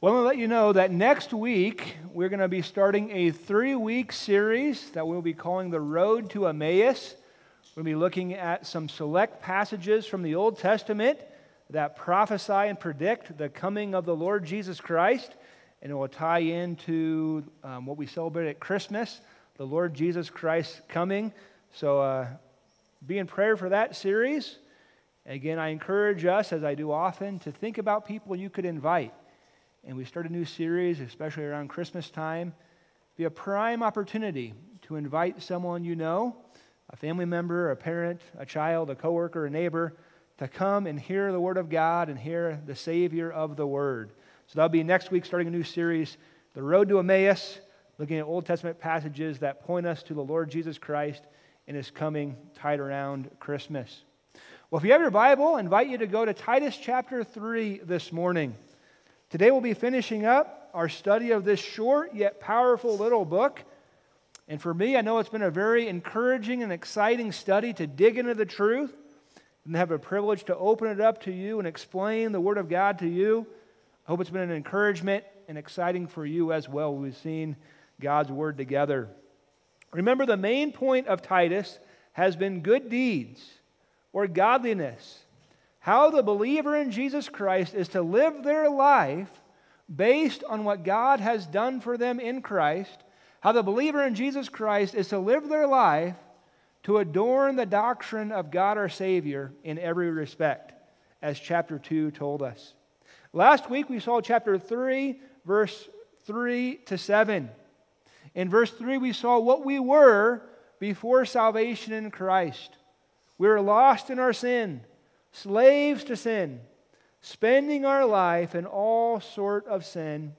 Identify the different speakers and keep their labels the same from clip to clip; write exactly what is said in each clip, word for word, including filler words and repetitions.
Speaker 1: Well, I'm going to let you know that next week we're going to be starting a three-week series that we'll be calling The Road to Emmaus. We'll be looking at some select passages from the Old Testament that prophesy and predict the coming of the Lord Jesus Christ, and it will tie into um, what we celebrate at Christmas, the Lord Jesus Christ coming. So uh, be in prayer for that series. Again, I encourage us, as I do often, to think about people you could invite. And we start a new series, especially around Christmas time. Be a prime opportunity to invite someone you know, a family member, a parent, a child, a coworker, a neighbor, to come and hear the Word of God and hear the Savior of the Word. So that'll be next week, starting a new series, The Road to Emmaus, looking at Old Testament passages that point us to the Lord Jesus Christ and His coming tied around Christmas. Well, if you have your Bible, I invite you to go to Titus chapter three this morning. Today we'll be finishing up our study of this short yet powerful little book. And for me, I know it's been a very encouraging and exciting study to dig into the truth and have a privilege to open it up to you and explain the Word of God to you. I hope it's been an encouragement and exciting for you as well. We've seen God's Word together. Remember, the main point of Titus has been good deeds or godliness. How the believer in Jesus Christ is to live their life based on what God has done for them in Christ. How the believer in Jesus Christ is to live their life to adorn the doctrine of God our Savior in every respect, as chapter two told us. Last week we saw chapter three, verse three to seven. In verse three we saw what we were before salvation in Christ. We were lost in our sin, slaves to sin, spending our life in all sort of sin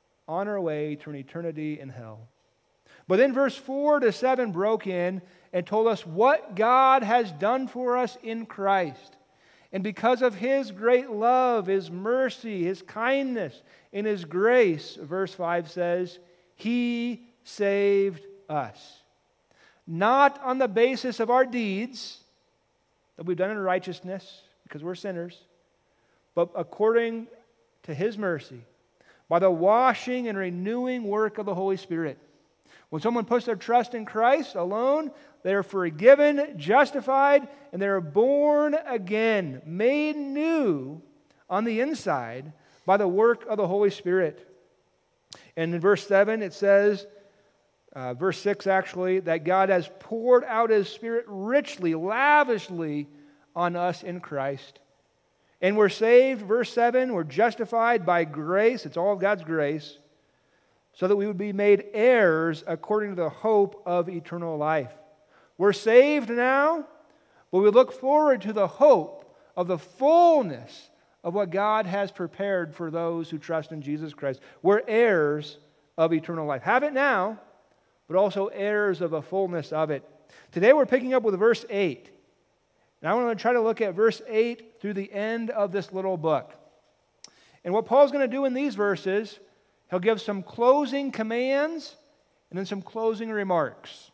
Speaker 1: on our way to an eternity in hell. But then verse four to seven broke in and told us what God has done for us in Christ. And because of His great love, His mercy, His kindness, and His grace, verse five says, He saved us. Not on the basis of our deeds that we've done in righteousness, because we're sinners, but according to His mercy, by the washing and renewing work of the Holy Spirit. When someone puts their trust in Christ alone, they are forgiven, justified, and they are born again, made new on the inside by the work of the Holy Spirit. And in verse seven it says, uh, verse six actually, that God has poured out His Spirit richly, lavishly on us in Christ. And we're saved, verse seven, we're justified by grace, it's all of God's grace, so that we would be made heirs according to the hope of eternal life. We're saved now, but we look forward to the hope of the fullness of what God has prepared for those who trust in Jesus Christ. We're heirs of eternal life. Have it now, but also heirs of the fullness of it. Today we're picking up with verse eight. And I want to try to look at verse eight through the end of this little book. And what Paul's going to do in these verses, he'll give some closing commands and then some closing remarks.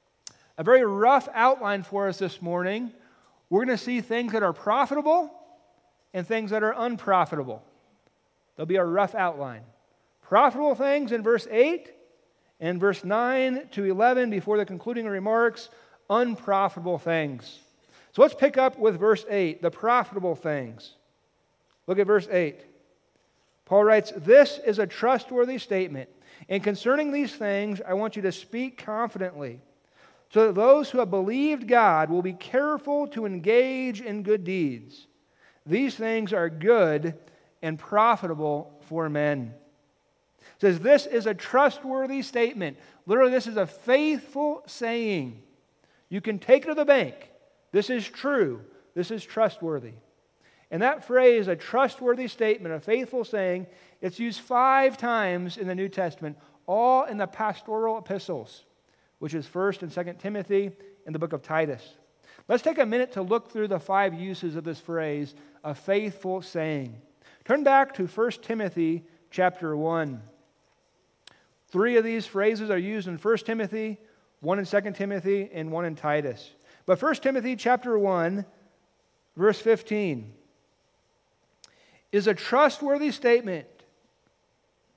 Speaker 1: A very rough outline for us this morning. We're going to see things that are profitable and things that are unprofitable. There'll be a rough outline. Profitable things in verse eight, and verse nine to eleven before the concluding remarks, unprofitable things. So let's pick up with verse eight, the profitable things. Look at verse eight. Paul writes, "This is a trustworthy statement, and concerning these things I want you to speak confidently, so that those who have believed God will be careful to engage in good deeds. These things are good and profitable for men." It says this is a trustworthy statement. Literally, this is a faithful saying. You can take it to the bank. This is true. This is trustworthy. And that phrase, a trustworthy statement, a faithful saying, it's used five times in the New Testament, all in the pastoral epistles, which is First and Second Timothy and the book of Titus. Let's take a minute to look through the five uses of this phrase, a faithful saying. Turn back to First Timothy chapter one. Three of these phrases are used in First Timothy, one in Second Timothy, and one in Titus. But First Timothy chapter one, verse fifteen, is a trustworthy statement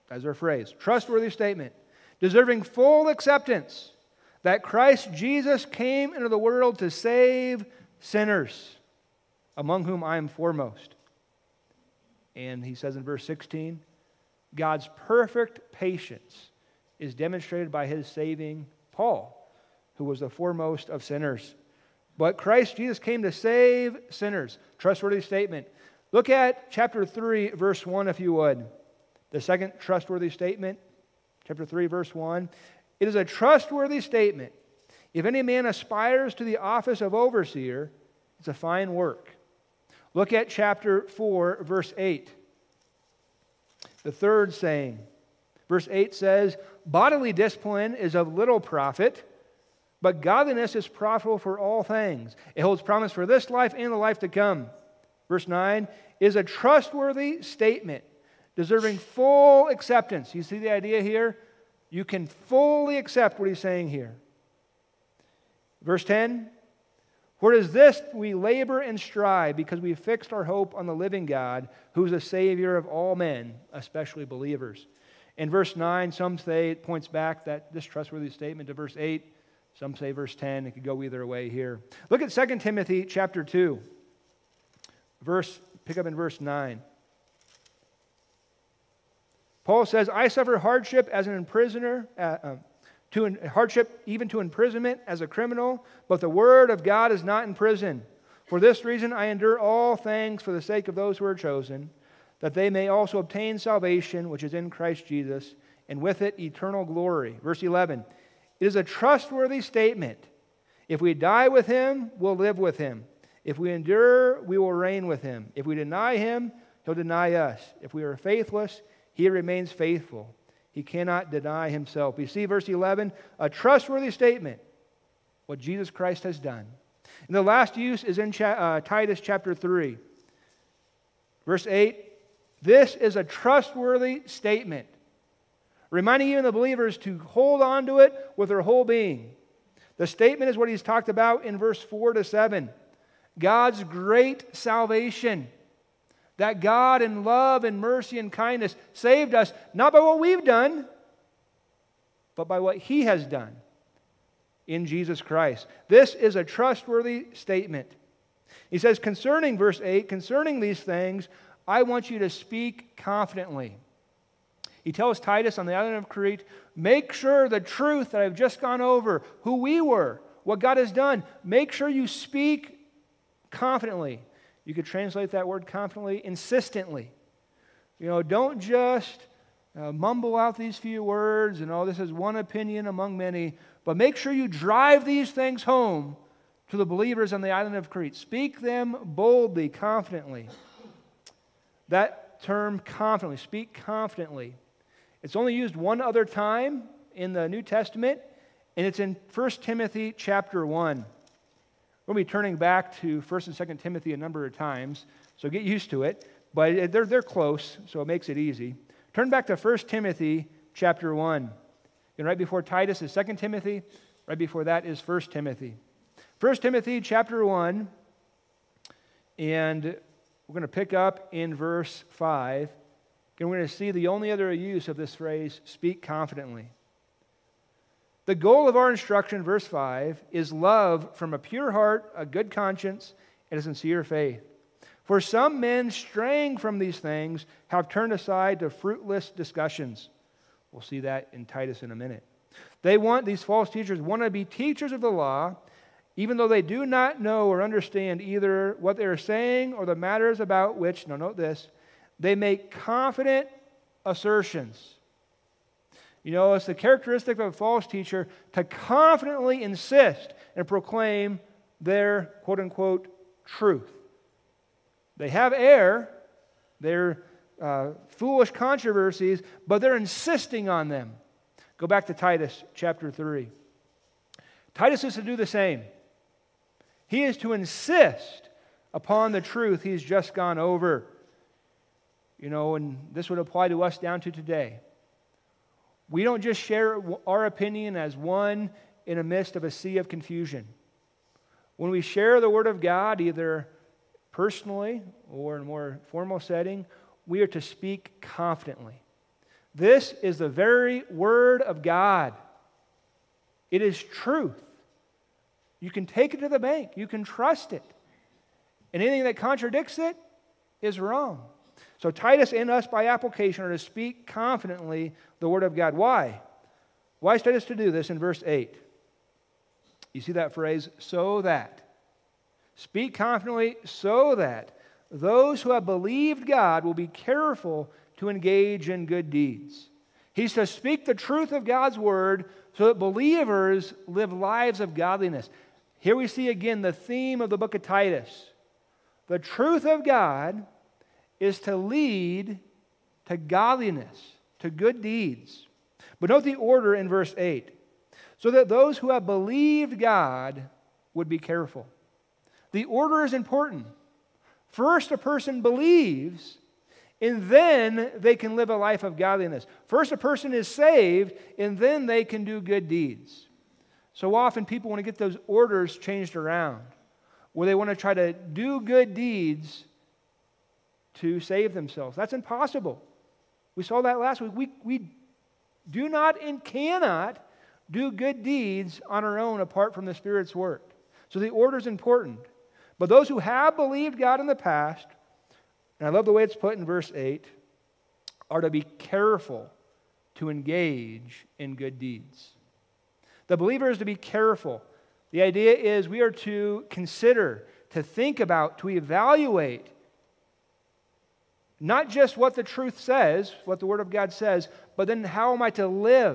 Speaker 1: That's our phrase. Trustworthy statement. Deserving full acceptance that Christ Jesus came into the world to save sinners, among whom I am foremost. And he says in verse sixteen, God's perfect patience is demonstrated by his saving Paul, who was the foremost of sinners. But Christ Jesus came to save sinners. Trustworthy statement. Look at chapter three, verse one, if you would. The second trustworthy statement, chapter three, verse one. It is a trustworthy statement. If any man aspires to the office of overseer, it's a fine work. Look at chapter four, verse eight. The third saying. Verse eight says, bodily discipline is of little profit, but godliness is profitable for all things. It holds promise for this life and the life to come. Verse nine is a trustworthy statement, deserving full acceptance. You see the idea here? You can fully accept what he's saying here. Verse ten, for it is this we labor and strive, because we have fixed our hope on the living God, who is the Savior of all men, especially believers. In verse nine, some say it points back, that this trustworthy statement, to verse eight. Some say verse ten. It could go either way here. Look at Second Timothy chapter two. Verse, pick up in verse nine. Paul says, I suffer hardship as an prisoner, uh, uh, to in, hardship even to imprisonment as a criminal, but the word of God is not in prison. For this reason I endure all things for the sake of those who are chosen, that they may also obtain salvation, which is in Christ Jesus, and with it eternal glory. Verse eleven. It is a trustworthy statement. If we die with him, we'll live with him. If we endure, we will reign with him. If we deny him, he'll deny us. If we are faithless, he remains faithful. He cannot deny himself. You see, verse eleven, a trustworthy statement, what Jesus Christ has done. And the last use is in cha- uh, Titus chapter three. Verse eight, this is a trustworthy statement, reminding even the believers to hold on to it with their whole being. The statement is what he's talked about in verse four to seven. God's great salvation. That God in love and mercy and kindness saved us, not by what we've done, but by what he has done in Jesus Christ. This is a trustworthy statement. He says, concerning verse eight, concerning these things, I want you to speak confidently. He tells Titus on the island of Crete, make sure the truth that I've just gone over, who we were, what God has done, make sure you speak confidently. You could translate that word confidently, insistently. You know, don't just uh, mumble out these few words and, oh, this is one opinion among many, but make sure you drive these things home to the believers on the island of Crete. Speak them boldly, confidently. That term, confidently, speak confidently. It's only used one other time in the New Testament, and it's in First Timothy chapter one. We'll be turning back to First and Second Timothy a number of times, so get used to it. But they're, they're close, so it makes it easy. Turn back to First Timothy chapter one. And right before Titus is Second Timothy. Right before that is First Timothy. First Timothy chapter one, and we're going to pick up in verse five. And we're going to see the only other use of this phrase, speak confidently. The goal of our instruction, verse five, is love from a pure heart, a good conscience, and a sincere faith. For some men straying from these things have turned aside to fruitless discussions. We'll see that in Titus in a minute. They want, these false teachers want to be teachers of the law, even though they do not know or understand either what they are saying or the matters about which, now note this, they make confident assertions. You know, it's the characteristic of a false teacher to confidently insist and proclaim their quote-unquote truth. They have error, they're uh, foolish controversies, but they're insisting on them. Go back to Titus chapter three. Titus is to do the same. He is to insist upon the truth he's just gone over. You know, and this would apply to us down to today. We don't just share our opinion as one in the midst of a sea of confusion. When we share the Word of God, either personally or in a more formal setting, we are to speak confidently. This is the very Word of God. It is truth. You can take it to the bank. You can trust it. And anything that contradicts it is wrong. So Titus and us by application are to speak confidently the Word of God. Why? Why is Titus to do this in verse eight? You see that phrase, so that. Speak confidently so that those who have believed God will be careful to engage in good deeds. He's to speak the truth of God's Word so that believers live lives of godliness. Here we see again the theme of the book of Titus. The truth of God is to lead to godliness, to good deeds. But note the order in verse eight. So that those who have believed God would be careful. The order is important. First, a person believes, and then they can live a life of godliness. First, a person is saved, and then they can do good deeds. So often people want to get those orders changed around, where they want to try to do good deeds to save themselves. That's impossible. We saw that last week. We, we do not and cannot do good deeds on our own apart from the Spirit's work. So the order is important. But those who have believed God in the past, and I love the way it's put in verse eight, are to be careful to engage in good deeds. The believer is to be careful. The idea is we are to consider, to think about, to evaluate not just what the truth says, what the Word of God says, but then how am I to live?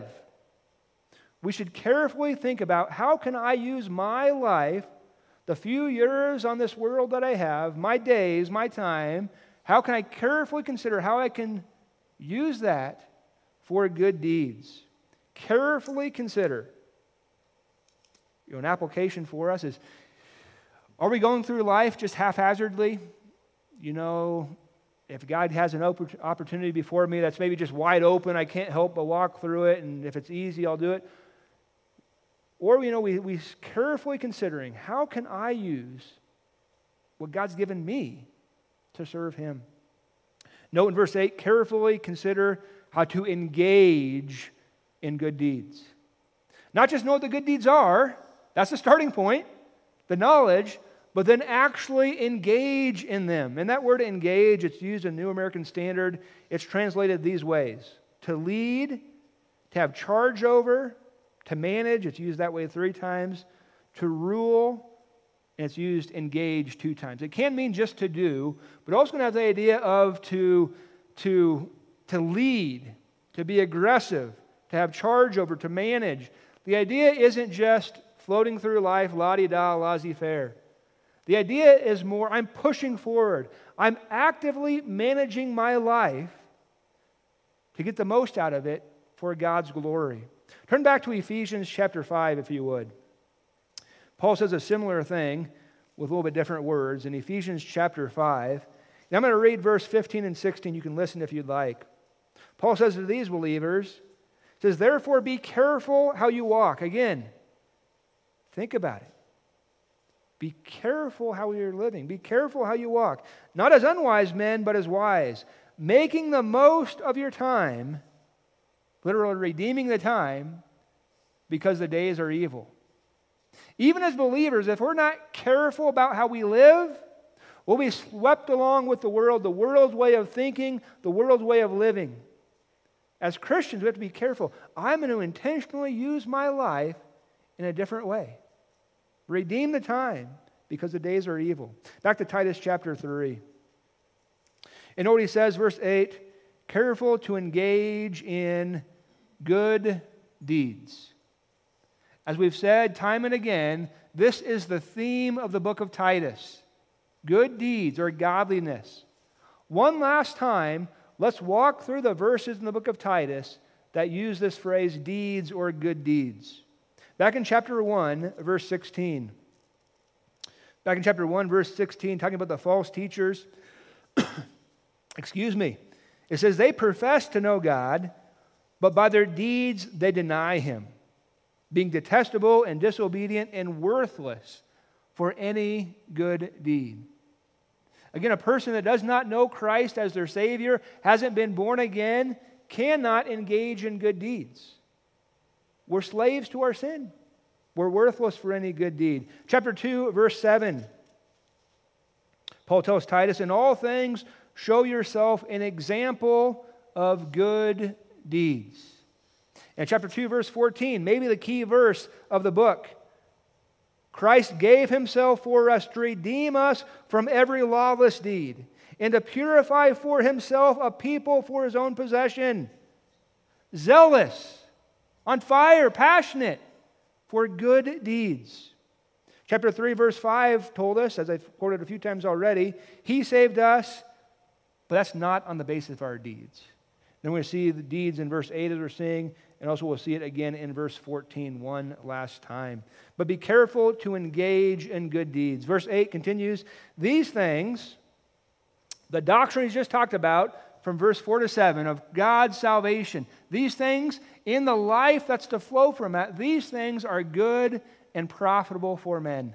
Speaker 1: We should carefully think about how can I use my life, the few years on this world that I have, my days, my time, how can I carefully consider how I can use that for good deeds? Carefully consider. You know, an application for us is, are we going through life just haphazardly? You know, if God has an opportunity before me that's maybe just wide open, I can't help but walk through it, and if it's easy, I'll do it. Or, you know, we, we carefully considering, how can I use what God's given me to serve Him? Note in verse eight, carefully consider how to engage in good deeds. Not just know what the good deeds are, that's the starting point, the knowledge, but then actually engage in them. And that word engage, it's used in New American Standard. It's translated these ways: to lead, to have charge over, to manage, it's used that way three times, to rule, and it's used engage two times. It can mean just to do, but also going to have the idea of to, to, to lead, to be aggressive, to have charge over, to manage. The idea isn't just floating through life, la-di-da, laissez-faire. The idea is more, I'm pushing forward. I'm actively managing my life to get the most out of it for God's glory. Turn back to Ephesians chapter five, if you would. Paul says a similar thing with a little bit different words in Ephesians chapter five. And I'm going to read verse fifteen and sixteen. You can listen if you'd like. Paul says to these believers, he says, therefore be careful how you walk. Again, think about it. Be careful how you're living. Be careful how you walk. Not as unwise men, but as wise, making the most of your time, literally redeeming the time, because the days are evil. Even as believers, if we're not careful about how we live, we'll be swept along with the world, the world's way of thinking, the world's way of living. As Christians, we have to be careful. I'm going to intentionally use my life in a different way. Redeem the time, because the days are evil. Back to Titus chapter three. And know what he says, verse eight, careful to engage in good deeds. As we've said time and again, this is the theme of the book of Titus. Good deeds or godliness. One last time, let's walk through the verses in the book of Titus that use this phrase, deeds or good deeds. Back in chapter one, verse sixteen. Back in chapter one, verse sixteen, talking about the false teachers. Excuse me. It says, they profess to know God, but by their deeds they deny Him, being detestable and disobedient and worthless for any good deed. Again, a person that does not know Christ as their Savior, hasn't been born again, cannot engage in good deeds. We're slaves to our sin. We're worthless for any good deed. Chapter two, verse seven. Paul tells Titus, in all things, show yourself an example of good deeds. And chapter two, verse fourteen, maybe the key verse of the book. Christ gave himself for us to redeem us from every lawless deed and to purify for himself a people for his own possession, zealous, on fire, passionate for good deeds. Chapter three, verse five told us, as I've quoted a few times already, he saved us, but that's not on the basis of our deeds. Then we see the deeds in verse eight as we're seeing, and also we'll see it again in verse fourteen one last time. But be careful to engage in good deeds. Verse eight continues, these things, the doctrine he's just talked about from verse four to seven of God's salvation, these things in the life that's to flow from that, these things are good and profitable for men.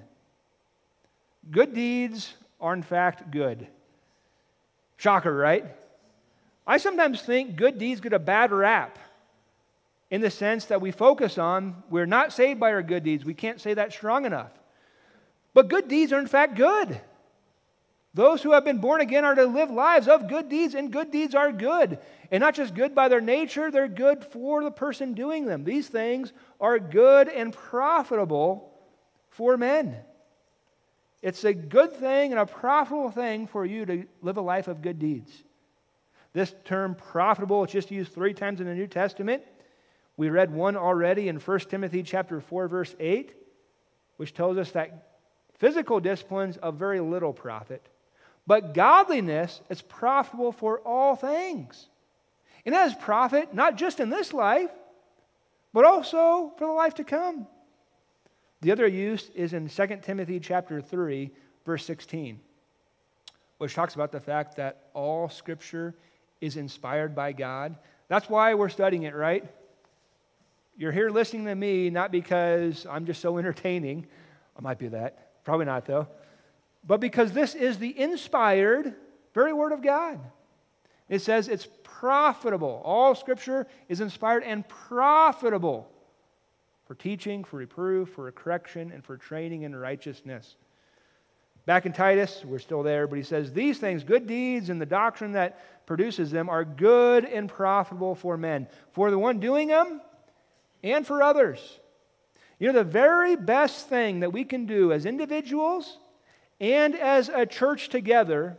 Speaker 1: Good deeds are in fact good. Shocker, right? I sometimes think good deeds get a bad rap in the sense that we focus on, we're not saved by our good deeds. We can't say that strong enough. But good deeds are in fact good. Those who have been born again are to live lives of good deeds, and good deeds are good. And not just good by their nature, they're good for the person doing them. These things are good and profitable for men. It's a good thing and a profitable thing for you to live a life of good deeds. This term profitable is just used three times in the New Testament. We read one already in First Timothy chapter four, verse eight, which tells us that physical discipline's of very little profit. But godliness is profitable for all things. And it has profit not just in this life, but also for the life to come. The other use is in Second Timothy chapter three, verse sixteen, which talks about the fact that all Scripture is inspired by God. That's why we're studying it, right? You're here listening to me not because I'm just so entertaining. I might be that. Probably not, though. But because this is the inspired very Word of God. It says it's profitable. All Scripture is inspired and profitable for teaching, for reproof, for correction, and for training in righteousness. Back in Titus, we're still there, but he says, these things, good deeds and the doctrine that produces them, are good and profitable for men, for the one doing them and for others. You know, the very best thing that we can do as individuals and as a church together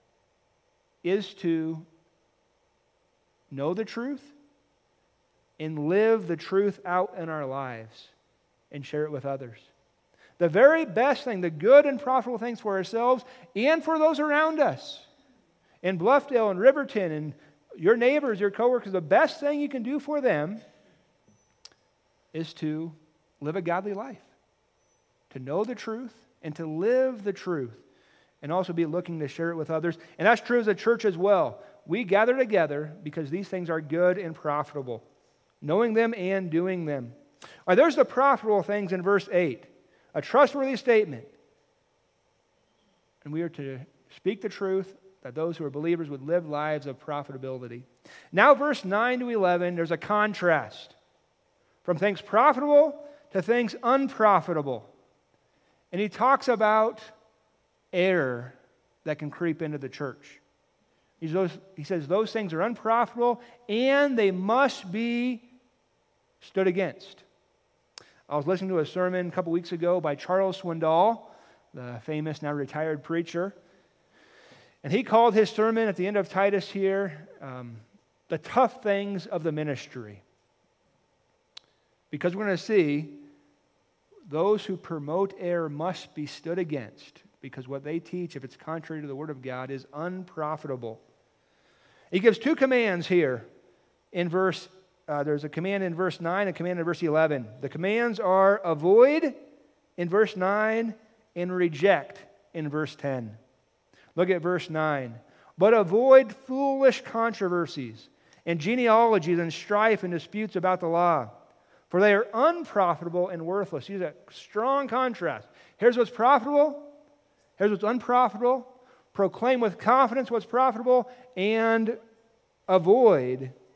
Speaker 1: is to know the truth and live the truth out in our lives and share it with others. The very best thing, the good and profitable things for ourselves and for those around us. In Bluffdale and Riverton and your neighbors, your coworkers, the best thing you can do for them is to live a godly life, to know the truth and to live the truth, and also be looking to share it with others. And that's true as a church as well. We gather together because these things are good and profitable, knowing them and doing them. All right, there's the profitable things in verse eight, a trustworthy statement. And we are to speak the truth, that those who are believers would live lives of profitability. Now, verse nine to eleven, there's a contrast from things profitable to things unprofitable. And he talks about error that can creep into the church. He's those, he says those things are unprofitable and they must be stood against. I was listening to a sermon a couple weeks ago by Charles Swindoll, the famous, now retired preacher. And he called his sermon at the end of Titus here, um, the tough things of the ministry. Because we're going to see those who promote error must be stood against, because what they teach, if it's contrary to the Word of God, is unprofitable. He gives two commands here in verse, uh, there's a command in verse nine, a command in verse eleven. The commands are avoid in verse nine and reject in verse ten. Look at verse nine. But avoid foolish controversies and genealogies and strife and disputes about the law, for they are unprofitable and worthless. Use a strong contrast. Here's what's profitable. Here's what's unprofitable. Proclaim with confidence what's profitable and avoid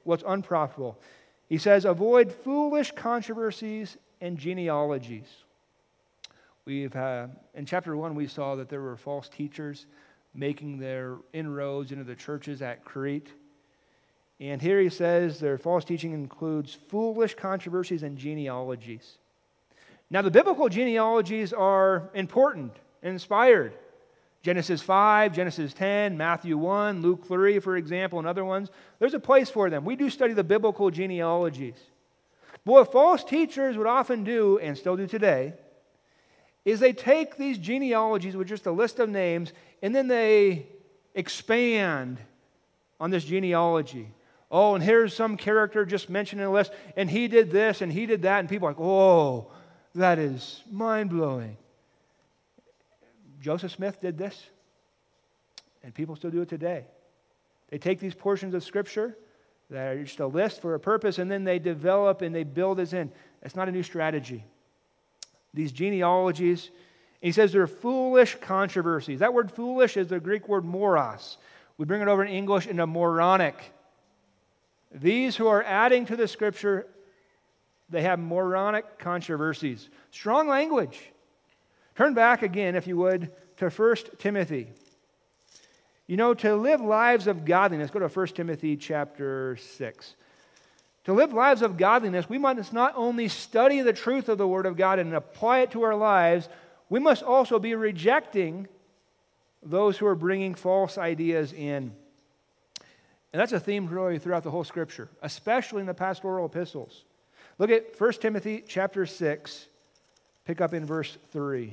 Speaker 1: what's unprofitable. He says, avoid foolish controversies and genealogies. We've uh, in chapter one, we saw that there were false teachers making their inroads into the churches at Crete. And here he says their false teaching includes foolish controversies and genealogies. Now, the biblical genealogies are important and inspired. Genesis five, Genesis ten, Matthew one, Luke three, for example, and other ones. There's a place for them. We do study the biblical genealogies. But what false teachers would often do, and still do today, is they take these genealogies with just a list of names, and then they expand on this genealogy. Oh, and here's some character just mentioned in a list, and he did this, and he did that, and people are like, oh, that is mind-blowing. Joseph Smith did this, and people still do it today. They take these portions of Scripture that are just a list for a purpose, and then they develop and they build this in. It's not a new strategy. These genealogies, he says they're foolish controversies. That word foolish is the Greek word moros. We bring it over in English into moronic. These who are adding to the Scripture, they have moronic controversies. Strong language. Turn back again, if you would, to First Timothy. You know, to live lives of godliness, go to First Timothy chapter six. To live lives of godliness, we must not only study the truth of the Word of God and apply it to our lives, we must also be rejecting those who are bringing false ideas in. And that's a theme really throughout the whole Scripture, especially in the pastoral epistles. Look at First Timothy chapter six, pick up in verse three.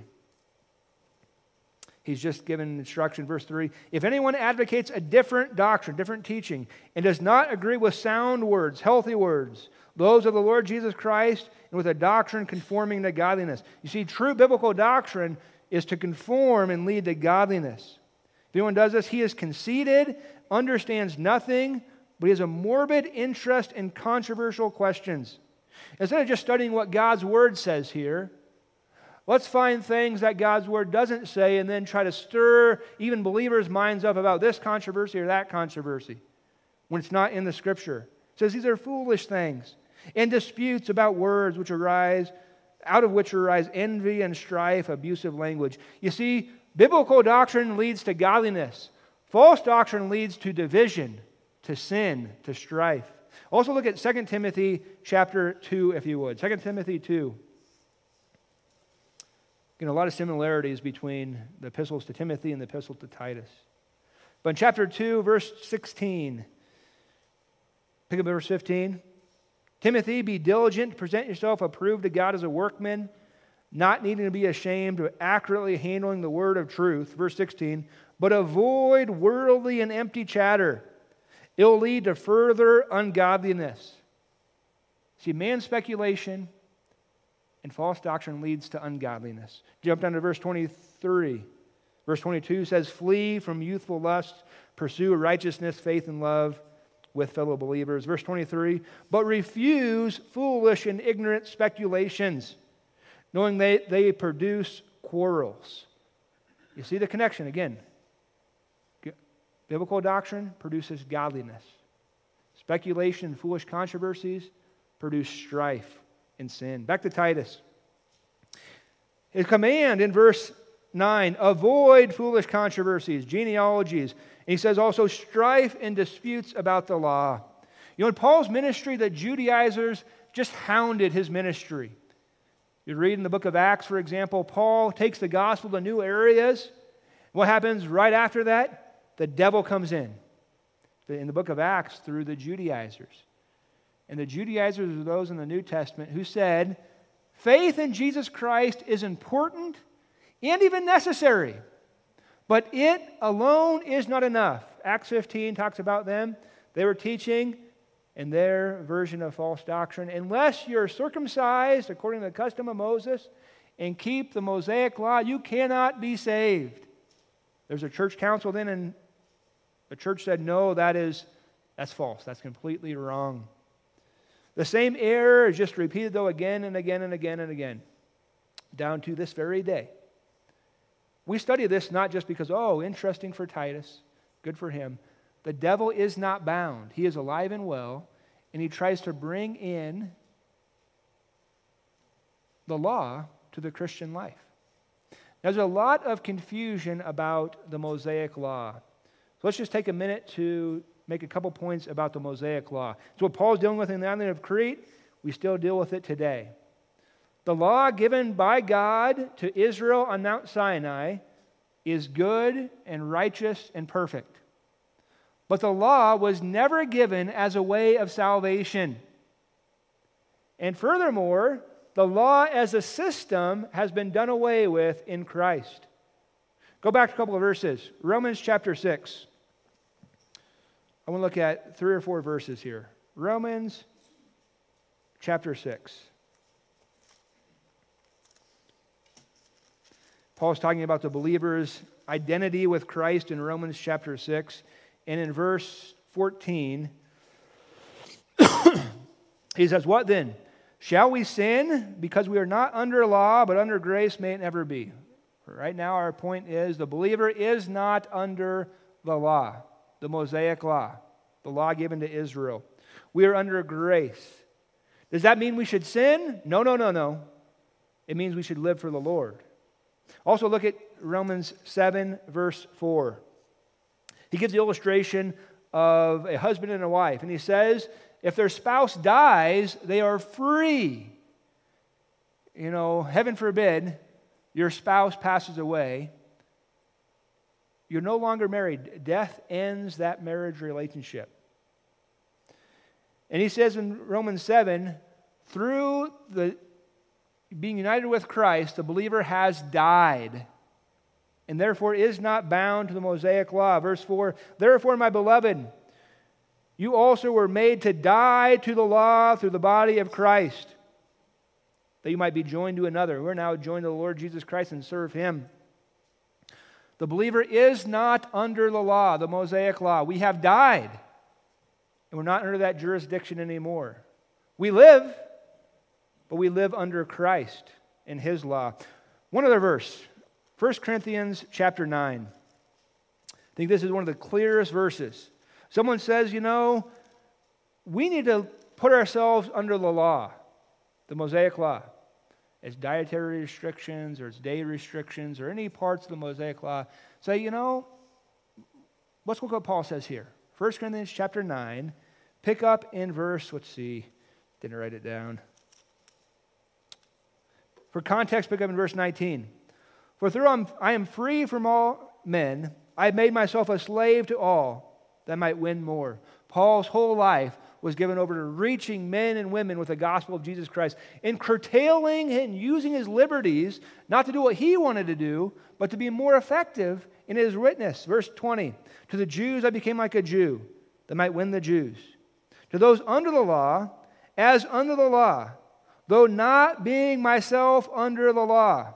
Speaker 1: He's just given instruction, verse three. If anyone advocates a different doctrine, different teaching, and does not agree with sound words, healthy words, those of the Lord Jesus Christ, and with a doctrine conforming to godliness. You see, true biblical doctrine is to conform and lead to godliness. If anyone does this, he is conceited, understands nothing, but he has a morbid interest in controversial questions. Instead of just studying what God's Word says here, let's find things that God's Word doesn't say and then try to stir even believers' minds up about this controversy or that controversy when it's not in the Scripture. It says these are foolish things and disputes about words which arise, out of which arise envy and strife, abusive language. You see, biblical doctrine leads to godliness. False doctrine leads to division, to sin, to strife. Also look at Second Timothy chapter two, if you would. Second Timothy two. Again, a lot of similarities between the epistles to Timothy and the epistle to Titus. But in chapter two, verse sixteen, pick up verse fifteen. Timothy, be diligent to present yourself approved to God as a workman, not needing to be ashamed, but accurately handling the word of truth. Verse sixteen, but avoid worldly and empty chatter. It'll lead to further ungodliness. See, man's speculation and false doctrine leads to ungodliness. Jump down to verse twenty-three. Verse twenty-two says, flee from youthful lusts, pursue righteousness, faith, and love with fellow believers. Verse twenty-three, but refuse foolish and ignorant speculations, knowing they, they produce quarrels. You see the connection again. Biblical doctrine produces godliness. Speculation and foolish controversies produce strife and sin. Back to Titus. His command in verse nine, avoid foolish controversies, genealogies. And he says also strife and disputes about the law. You know, in Paul's ministry, the Judaizers just hounded his ministry. You read in the book of Acts, for example, Paul takes the gospel to new areas. What happens right after that? The devil comes in. In the book of Acts, through the Judaizers. And the Judaizers are those in the New Testament who said, faith in Jesus Christ is important and even necessary, but it alone is not enough. Acts fifteen talks about them. They were teaching in their version of false doctrine, unless you're circumcised according to the custom of Moses and keep the Mosaic law, you cannot be saved. There's a church council then, and the church said, no, that is, that's false. That's completely wrong. The same error is just repeated, though, again and again and again and again, down to this very day. We study this not just because, oh, interesting for Titus, good for him. The devil is not bound. He is alive and well, and he tries to bring in the law to the Christian life. There's a lot of confusion about the Mosaic law. So let's just take a minute to make a couple points about the Mosaic law. So what Paul's dealing with in the island of Crete, we still deal with it today. The law given by God to Israel on Mount Sinai is good and righteous and perfect. But the law was never given as a way of salvation. And furthermore, the law as a system has been done away with in Christ. Go back to a couple of verses. Romans chapter six. I want to look at three or four verses here. Romans chapter six. Paul's talking about the believer's identity with Christ in Romans chapter six. And in verse fourteen, he says, "What then? Shall we sin because we are not under law, but under grace? May it never be." Right now our point is the believer is not under the law, the Mosaic law, the law given to Israel. We are under grace. Does that mean we should sin? No, no, no, no. It means we should live for the Lord. Also look at Romans seven, verse four. He gives the illustration of a husband and a wife, and he says, if their spouse dies, they are free. You know, heaven forbid, your spouse passes away. You're no longer married. Death ends that marriage relationship. And he says in Romans seven, through the being united with Christ, the believer has died, and therefore is not bound to the Mosaic law. Verse four, therefore, my beloved, you also were made to die to the law through the body of Christ, that you might be joined to another. We're now joined to the Lord Jesus Christ and serve Him. The believer is not under the law, the Mosaic law. We have died, and we're not under that jurisdiction anymore. We live, but we live under Christ and His law. One other verse, First Corinthians chapter nine. I think this is one of the clearest verses. Someone says, you know, we need to put ourselves under the law, the Mosaic law. It's dietary restrictions or it's day restrictions or any parts of the Mosaic law. Say, you know, let's look what Paul says here. First Corinthians chapter nine, pick up in verse, let's see, didn't write it down. For context, pick up in verse nineteen. For through I am free from all men, I have made myself a slave to all, that I might win more. Paul's whole life was given over to reaching men and women with the gospel of Jesus Christ and curtailing and using his liberties, not to do what he wanted to do, but to be more effective in his witness. Verse twenty, to the Jews I became like a Jew, that I might win the Jews. To those under the law, as under the law, though not being myself under the law.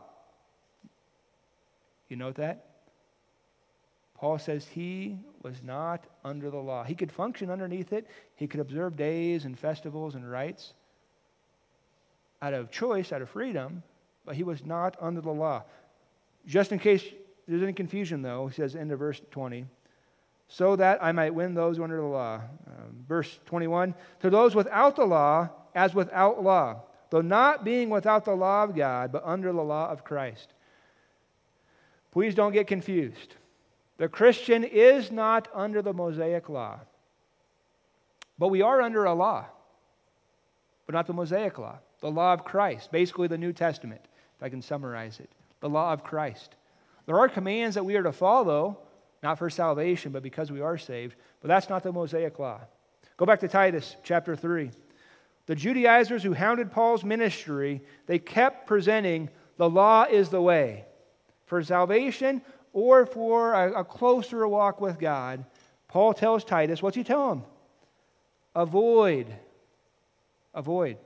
Speaker 1: You note that? Paul says he was not under the law. He could function underneath it. He could observe days and festivals and rites out of choice, out of freedom, but he was not under the law. Just in case there's any confusion, though, he says in verse twenty, so that I might win those who are under the law. Um, verse twenty-one, to those without the law, as without law, though not being without the law of God, but under the law of Christ. Please don't get confused. The Christian is not under the Mosaic law, but we are under a law, but not the Mosaic law, the law of Christ, basically the New Testament, if I can summarize it, the law of Christ. There are commands that we are to follow, not for salvation, but because we are saved, but that's not the Mosaic law. Go back to Titus chapter three. The Judaizers who hounded Paul's ministry, they kept presenting the law is the way for salvation or for a, a closer walk with God. Paul tells Titus, what's he tell him? Avoid. Avoid.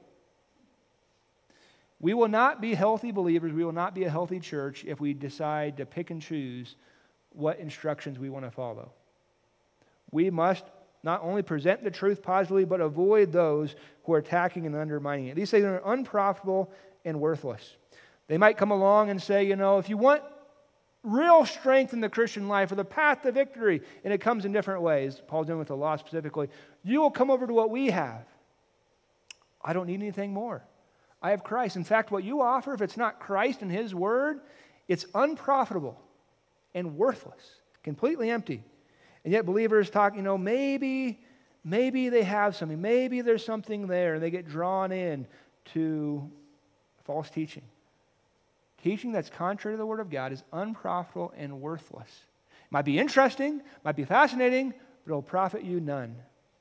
Speaker 1: We will not be healthy believers, we will not be a healthy church if we decide to pick and choose what instructions we want to follow. We must not only present the truth positively, but avoid those who are attacking and undermining it. These things are unprofitable and worthless. They might come along and say, you know, if you want real strength in the Christian life or the path to victory, and it comes in different ways, Paul's dealing with the law specifically, you will come over to what we have. I don't need anything more. I have Christ. In fact, what you offer, if it's not Christ and His Word, it's unprofitable and worthless, completely empty. And yet believers talk, you know, maybe, maybe they have something. Maybe there's something there, and they get drawn in to false teaching. Teaching that's contrary to the Word of God is unprofitable and worthless. It might be interesting, might be fascinating, but it will profit you none.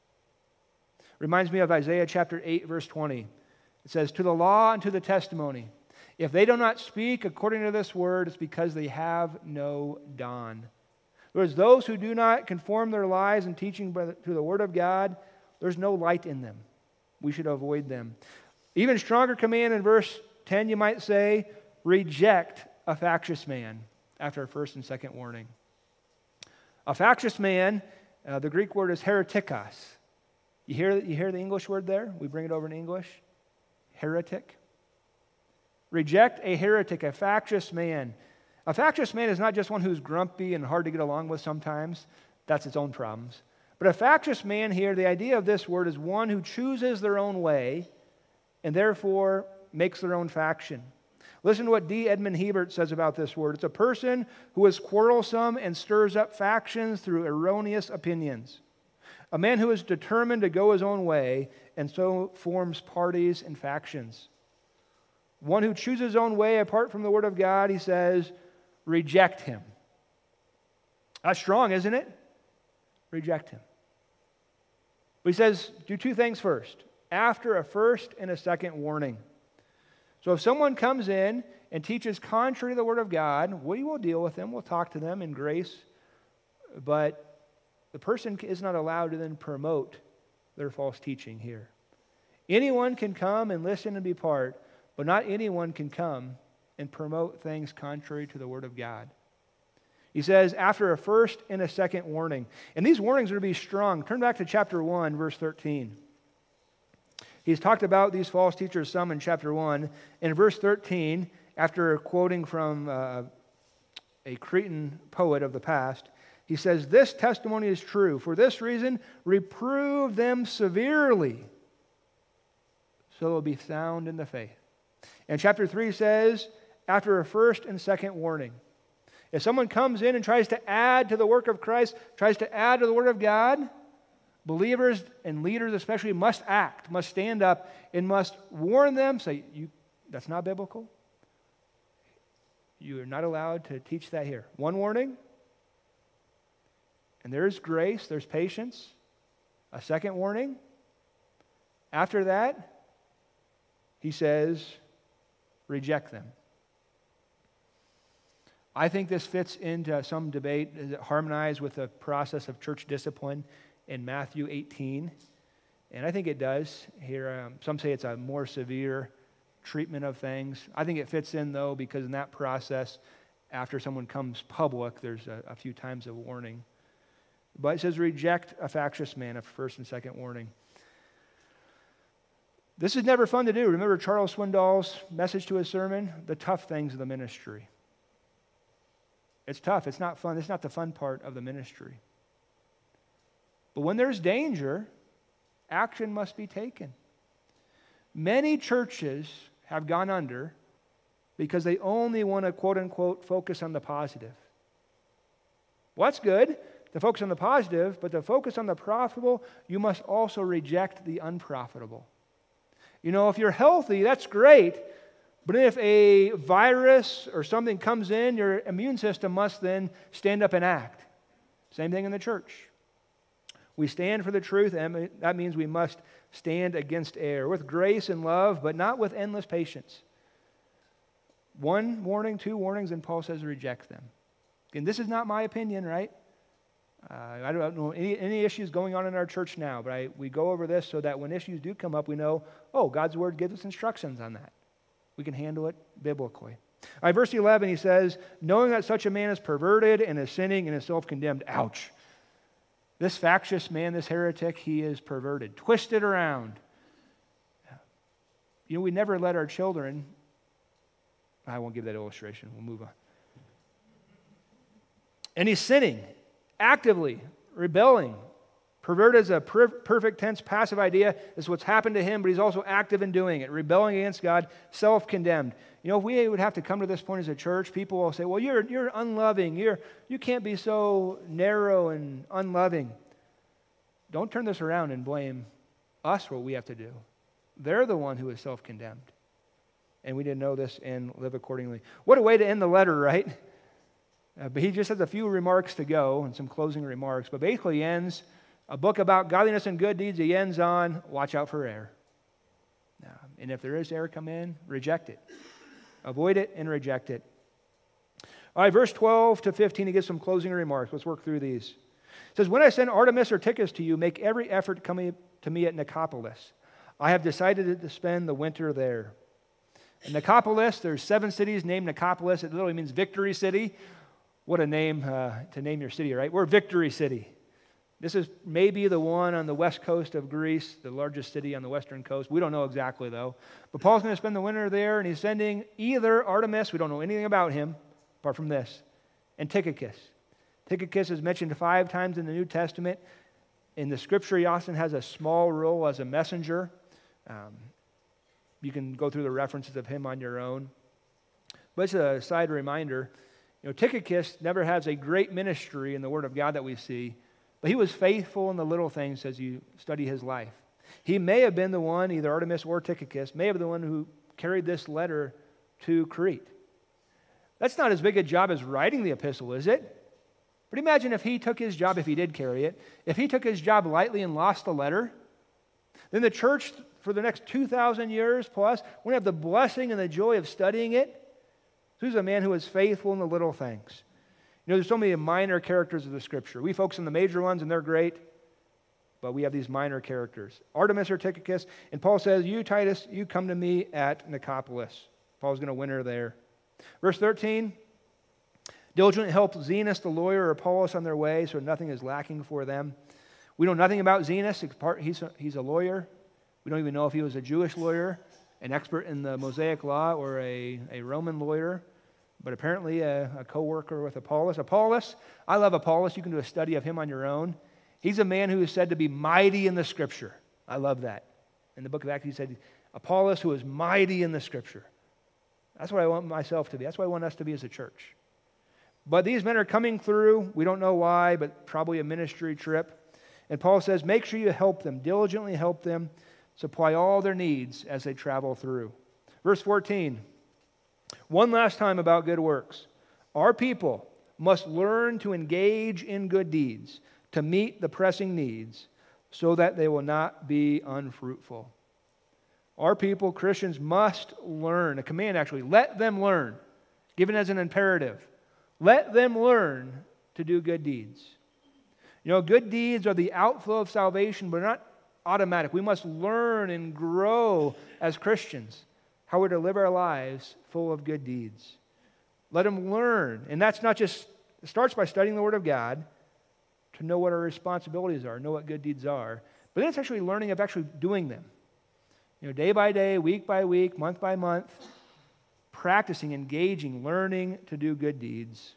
Speaker 1: Reminds me of Isaiah chapter eight, verse twenty. It says, to the law and to the testimony. If they do not speak according to this word, it's because they have no dawn. Whereas those who do not conform their lives and teaching to the Word of God, there's no light in them. We should avoid them. Even stronger command in verse ten, you might say, reject a factious man after a first and second warning. A factious man, uh, the Greek word is heretikos. You hear, you hear the English word there? We bring it over in English. Heretic. Reject a heretic, a factious man. A factious man is not just one who's grumpy and hard to get along with sometimes. That's its own problems. But a factious man here, the idea of this word is one who chooses their own way and therefore makes their own faction. Listen to what D. Edmund Hebert says about this word. It's a person who is quarrelsome and stirs up factions through erroneous opinions. A man who is determined to go his own way and so forms parties and factions. One who chooses his own way apart from the Word of God, he says, reject him. That's strong, isn't it? Reject him. But he says, do two things first. After a first and a second warning. So if someone comes in and teaches contrary to the Word of God, we will deal with them. We'll talk to them in grace. But the person is not allowed to then promote their false teaching here. Anyone can come and listen and be part, but not anyone can come and promote things contrary to the Word of God. He says, after a first and a second warning. And these warnings are to be strong. Turn back to chapter one, verse thirteen. He's talked about these false teachers some in chapter one. In verse thirteen, after quoting from uh, a Cretan poet of the past, he says, this testimony is true. For this reason, reprove them severely, so they'll be sound in the faith. And chapter three says, after a first and second warning. If someone comes in and tries to add to the work of Christ, tries to add to the Word of God, believers and leaders especially must act, must stand up, and must warn them, say, "You, that's not biblical. You are not allowed to teach that here." One warning, and there's grace, there's patience. A second warning. After that, he says, reject them. I think this fits into some debate. Does it harmonize with the process of church discipline in Matthew eighteen? And I think it does. Here, um, some say it's a more severe treatment of things. I think it fits in, though, because in that process, after someone comes public, there's a, a few times of warning. But it says, reject a factious man, a first and second warning. This is never fun to do. Remember Charles Swindoll's message to his sermon? The tough things of the ministry. It's tough. It's not fun. It's not the fun part of the ministry. But when there's danger, action must be taken. Many churches have gone under because they only want to, quote unquote, focus on the positive. Well, that's good to focus on the positive, but to focus on the profitable, you must also reject the unprofitable. You know, if you're healthy, that's great. But if a virus or something comes in, your immune system must then stand up and act. Same thing in the church. We stand for the truth, and that means we must stand against error with grace and love, but not with endless patience. One warning, two warnings, and Paul says reject them. And this is not my opinion, right? Uh, I don't know any, any issues going on in our church now, but I, we go over this so that when issues do come up, we know, oh, God's Word gives us instructions on that. We can handle it biblically. All right, verse eleven, he says, knowing that such a man is perverted and is sinning and is self-condemned. Ouch. This factious man, this heretic, he is perverted, twisted around. You know, we never let our children, I won't give that illustration. We'll move on. And he's sinning, actively rebelling Pervert is a per- perfect tense passive idea. It's what's happened to him, but he's also active in doing it, rebelling against God, self-condemned. You know, if we would have to come to this point as a church, people will say, well, you're, you're unloving. You're, you can't be so narrow and unloving. Don't turn this around and blame us for what we have to do. They're the one who is self-condemned. And we didn't know this and live accordingly. What a way to end the letter, right? Uh, but he just has a few remarks to go and some closing remarks. But basically he ends a book about godliness and good deeds. He ends on, watch out for error. Uh, and if there is error come in, reject it. Avoid it and reject it. All right, verse twelve to fifteen, he gives some closing remarks. Let's work through these. It says, when I send Artemas or Tychicus to you, make every effort coming to me at Nicopolis. I have decided to spend the winter there. In Nicopolis, there's seven cities named Nicopolis. It literally means victory city. What a name uh, to name your city, right? We're Victory City. This is maybe the one on the west coast of Greece, the largest city on the western coast. We don't know exactly, though. But Paul's going to spend the winter there, and he's sending either Artemas, we don't know anything about him, apart from this, and Tychicus. Tychicus is mentioned five times in the New Testament. In the Scripture, he often has a small role as a messenger. Um, you can go through the references of him on your own. But it's a side reminder. You know, Tychicus never has a great ministry in the Word of God that we see, but he was faithful in the little things as you study his life. He may have been the one, either Artemas or Tychicus, may have been the one who carried this letter to Crete. That's not as big a job as writing the epistle, is it? But imagine if he took his job, if he did carry it, if he took his job lightly and lost the letter, then the church for the next two thousand years plus wouldn't have the blessing and the joy of studying it. So he's a man who is faithful in the little things. You know, there's so many minor characters of the Scripture. We focus on the major ones, and they're great, but we have these minor characters. Artemas or Tychicus, and Paul says, you, Titus, you come to me at Nicopolis. Paul's going to winter there. Verse thirteen, diligently help Zenas the lawyer or Apollos on their way, so nothing is lacking for them. We know nothing about Zenas. He's a, he's a lawyer. We don't even know if he was a Jewish lawyer, an expert in the Mosaic law, or a, a Roman lawyer, but apparently a, a co-worker with Apollos. Apollos, I love Apollos. You can do a study of him on your own. He's a man who is said to be mighty in the Scripture. I love that. In the book of Acts, he said, Apollos who is mighty in the Scripture. That's what I want myself to be. That's what I want us to be as a church. But these men are coming through. We don't know why, but probably a ministry trip. And Paul says, make sure you help them, diligently help them, supply all their needs as they travel through. Verse fourteen, one last time about good works. Our people must learn to engage in good deeds, to meet the pressing needs, so that they will not be unfruitful. Our people, Christians, must learn, a command actually, let them learn, given as an imperative. Let them learn to do good deeds. You know, good deeds are the outflow of salvation, but not automatic. We must learn and grow as Christians how we're to live our lives full of good deeds. Let them learn. And that's not just, it starts by studying the Word of God to know what our responsibilities are, know what good deeds are. But then it's actually learning of actually doing them. You know, day by day, week by week, month by month, practicing, engaging, learning to do good deeds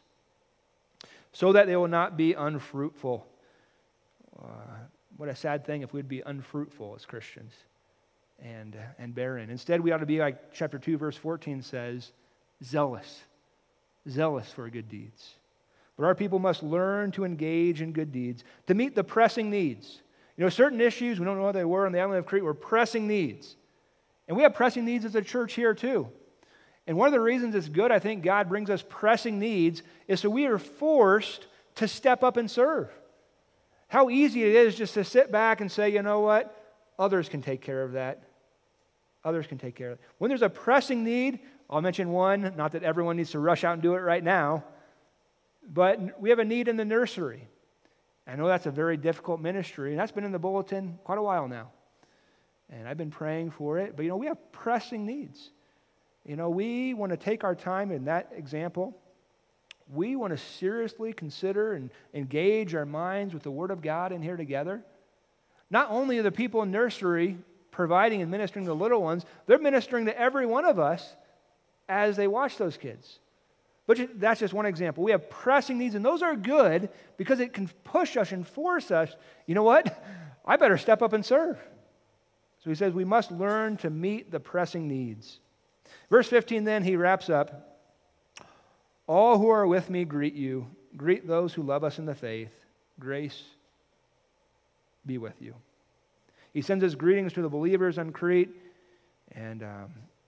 Speaker 1: so that they will not be unfruitful. Uh, what a sad thing if we'd be unfruitful as Christians and, uh, and barren. Instead, we ought to be like chapter two, verse fourteen says, zealous. Zealous for good deeds. But our people must learn to engage in good deeds, to meet the pressing needs. You know, certain issues, we don't know what they were on the island of Crete, were pressing needs. And we have pressing needs as a church here too. And one of the reasons it's good, I think God brings us pressing needs, is so we are forced to step up and serve. How easy it is just to sit back and say, you know what, others can take care of that. Others can take care of it. When there's a pressing need, I'll mention one, not that everyone needs to rush out and do it right now, but we have a need in the nursery. I know that's a very difficult ministry, and that's been in the bulletin quite a while now. And I've been praying for it, but you know, we have pressing needs. You know, we want to take our time in that example. We want to seriously consider and engage our minds with the Word of God in here together. Not only are the people in nursery providing and ministering to the little ones, they're ministering to every one of us as they watch those kids. But ju- that's just one example. We have pressing needs, and those are good because it can push us and force us. You know what? I better step up and serve. So he says we must learn to meet the pressing needs. Verse fifteen then, he wraps up, all who are with me greet you. Greet those who love us in the faith. Grace be with you. He sends his greetings to the believers on Crete, and um,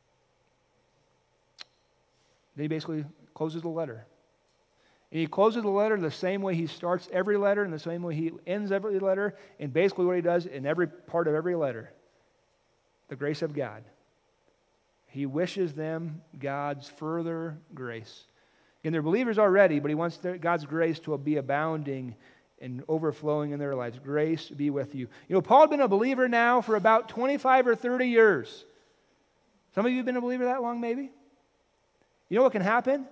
Speaker 1: then he basically closes the letter. And he closes the letter the same way he starts every letter and the same way he ends every letter, and basically what he does in every part of every letter. The grace of God. He wishes them God's further grace. And they're believers already, but he wants their, God's grace to be abounding and overflowing in their lives. Grace be with you. You know, Paul had been a believer now for about twenty-five or thirty years. Some of you have been a believer that long, maybe? You know what can happen?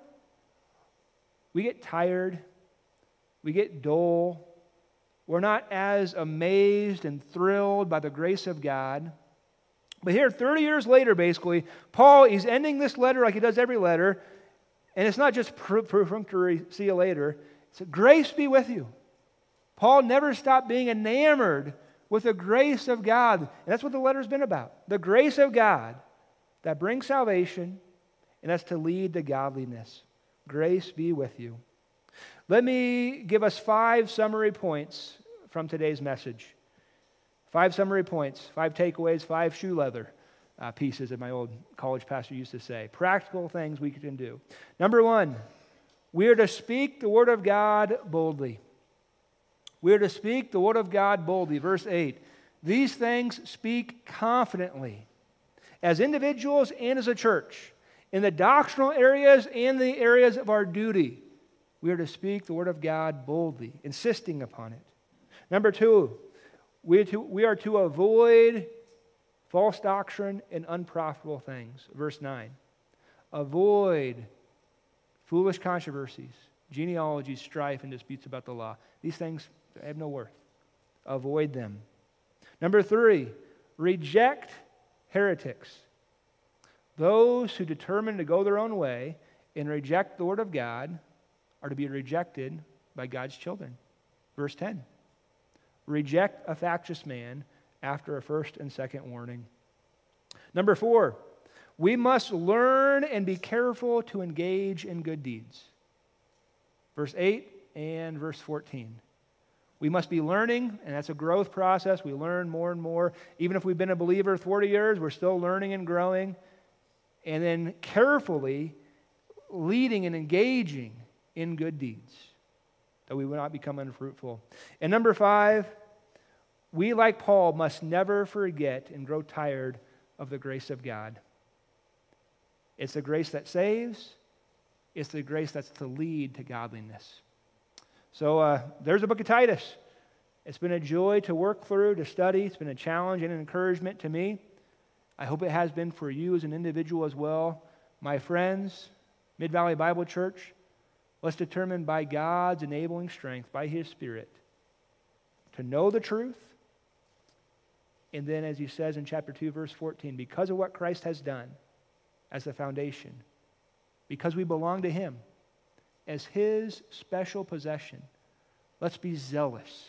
Speaker 1: We get tired. We get dull. We're not as amazed and thrilled by the grace of God. But here, thirty years later, basically, Paul, he's ending this letter like he does every letter, and it's not just perfunctory, see you later. It's grace be with you. Paul never stopped being enamored with the grace of God. And that's what the letter's been about. The grace of God that brings salvation, and that's to lead to godliness. Grace be with you. Let me give us five summary points from today's message. Five summary points, five takeaways, five shoe leather uh, pieces, as my old college pastor used to say. Practical things we can do. Number one, we are to speak the Word of God boldly. We are to speak the Word of God boldly. Verse eight, these things speak confidently as individuals and as a church. In the doctrinal areas and the areas of our duty, we are to speak the Word of God boldly, insisting upon it. Number two, we are to, we are to avoid false doctrine and unprofitable things. Verse nine, avoid foolish controversies, genealogies, strife, and disputes about the law. These things have no worth. Avoid them. Number three, reject heretics. Those who determine to go their own way and reject the Word of God are to be rejected by God's children. Verse ten. Reject a factious man after a first and second warning. Number four, we must learn and be careful to engage in good deeds. Verse eight and verse fourteen. We must be learning, and that's a growth process. We learn more and more. Even if we've been a believer forty years, we're still learning and growing. And then carefully leading and engaging in good deeds, that we will not become unfruitful. And number five, we, like Paul, must never forget and grow tired of the grace of God. It's the grace that saves. It's the grace that's to lead to godliness. So uh, there's the book of Titus. It's been a joy to work through, to study. It's been a challenge and an encouragement to me. I hope it has been for you as an individual as well. My friends, Mid-Valley Bible Church, let's determine by God's enabling strength, by His Spirit, to know the truth. And then, as He says in chapter two, verse fourteen, because of what Christ has done as the foundation, because we belong to Him as His special possession, let's be zealous.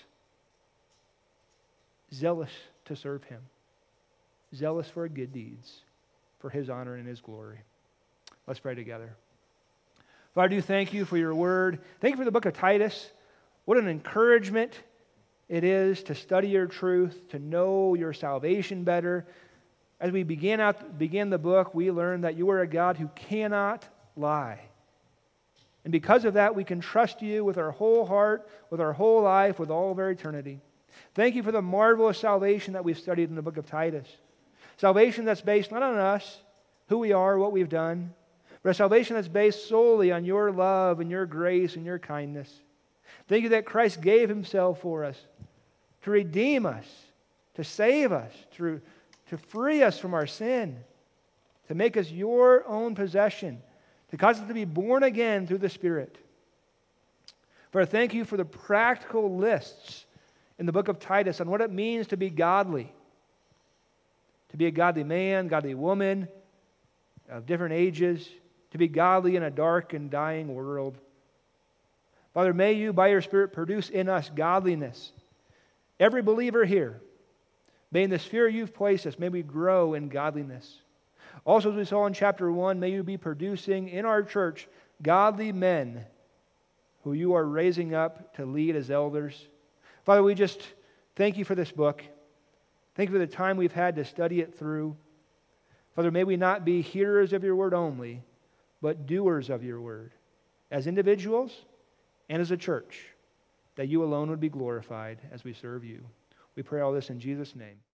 Speaker 1: Zealous to serve Him. Zealous for good deeds, for His honor and His glory. Let's pray together. Father, I do thank you for your word. Thank you for the book of Titus. What an encouragement it is to study your truth, to know your salvation better. As we begin out begin the book, we learn that you are a God who cannot lie. And because of that, we can trust you with our whole heart, with our whole life, with all of our eternity. Thank you for the marvelous salvation that we've studied in the book of Titus. Salvation that's based not on us, who we are, what we've done, but a salvation that's based solely on your love and your grace and your kindness. Thank you that Christ gave Himself for us to redeem us, to save us, to, to free us from our sin, to make us your own possession, to cause us to be born again through the Spirit. Father, thank you for the practical lists in the book of Titus on what it means to be godly. To be a godly man, godly woman of different ages, to be godly in a dark and dying world. Father, may you, by your Spirit, produce in us godliness. Every believer here, may in the sphere you've placed us, may we grow in godliness. Also, as we saw in chapter one, may you be producing in our church godly men who you are raising up to lead as elders. Father, we just thank you for this book. Thank you for the time we've had to study it through. Father, may we not be hearers of your word only, but doers of your word, as individuals and as a church, that you alone would be glorified as we serve you. We pray all this in Jesus' name.